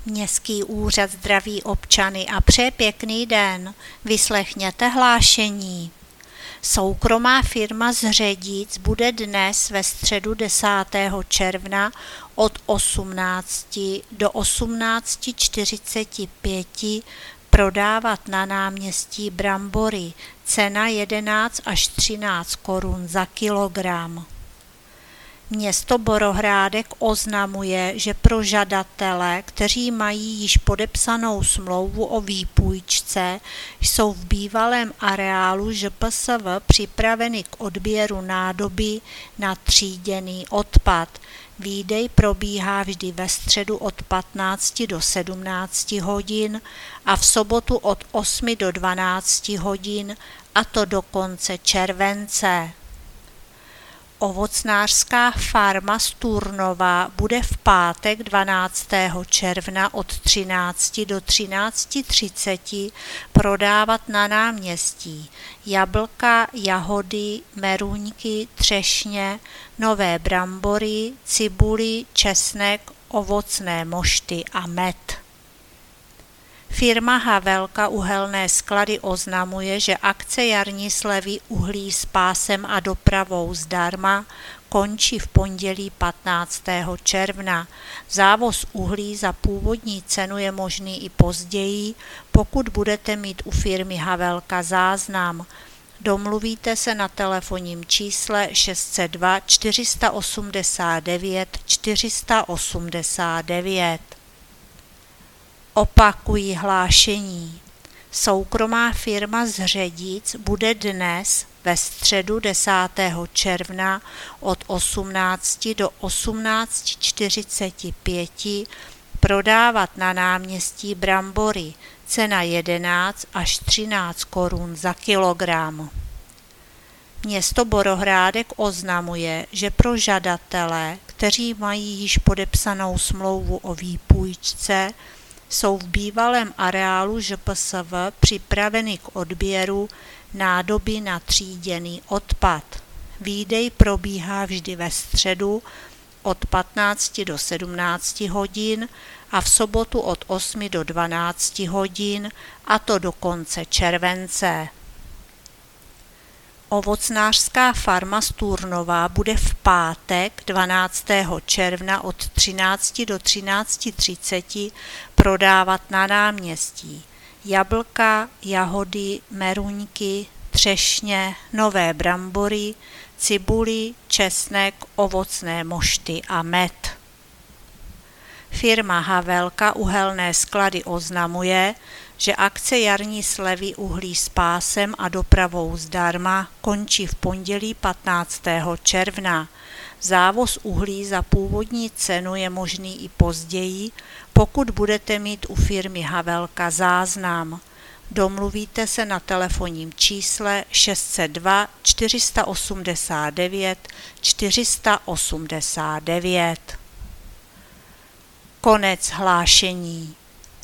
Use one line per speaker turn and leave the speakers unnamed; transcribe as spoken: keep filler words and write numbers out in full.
Městský úřad zdraví občany a přeje pěkný den. Vyslechněte hlášení. Soukromá firma z Ředic bude dnes ve středu desátého června od osmnácti do osmnácti čtyřicet pět prodávat na náměstí brambory. Cena jedenáct až třináct korun za kilogram. Město Borohrádek oznamuje, že pro žadatele, kteří mají již podepsanou smlouvu o výpůjčce, jsou v bývalém areálu Ž P S V připraveny k odběru nádoby na tříděný odpad. Výdej probíhá vždy ve středu od patnácti do sedmnácti hodin a v sobotu od osmi do dvanácti hodin, a to do konce července. Ovocnářská farma z Turnova bude v pátek dvanáctého června od třinácti do třinácti třiceti prodávat na náměstí jablka, jahody, meruňky, třešně, nové brambory, cibuli, česnek, ovocné mošty a med. Firma Havelka uhelné sklady oznamuje, že akce jarní slevy uhlí s pásem a dopravou zdarma končí v pondělí patnáctého června. Závoz uhlí za původní cenu je možný i později, pokud budete mít u firmy Havelka záznam. Domluvíte se na telefonním čísle šest set dva čtyři osmdesát devět čtyři osmdesát devět. Opakují hlášení. Soukromá firma z Ředic bude dnes ve středu desátého června od osmnácti do osmnácti čtyřicet pět prodávat na náměstí brambory. Cena jedenáct až třináct korun za kilogram. Město Borohrádek oznamuje, že pro žadatele, kteří mají již podepsanou smlouvu o výpůjčce, jsou v bývalém areálu Ž P S V připraveny k odběru nádoby na tříděný odpad. Výdej probíhá vždy ve středu od patnácti do sedmnácti hodin a v sobotu od osmi do dvanácti hodin, a to do konce července. Ovocnářská farma z Turnova bude v pátek dvanáctého června od třinácti do třinácti třiceti prodávat na náměstí jablka, jahody, meruňky, třešně, nové brambory, cibuli, česnek, ovocné mošty a med. Firma Havelka uhelné sklady oznamuje, že akce jarní slevy uhlí s pásem a dopravou zdarma končí v pondělí patnáctého června. Závoz uhlí za původní cenu je možný i později, pokud budete mít u firmy Havelka záznam. Domluvíte se na telefonním čísle šest set dva čtyři osmdesát devět čtyři osmdesát devět. Konec hlášení.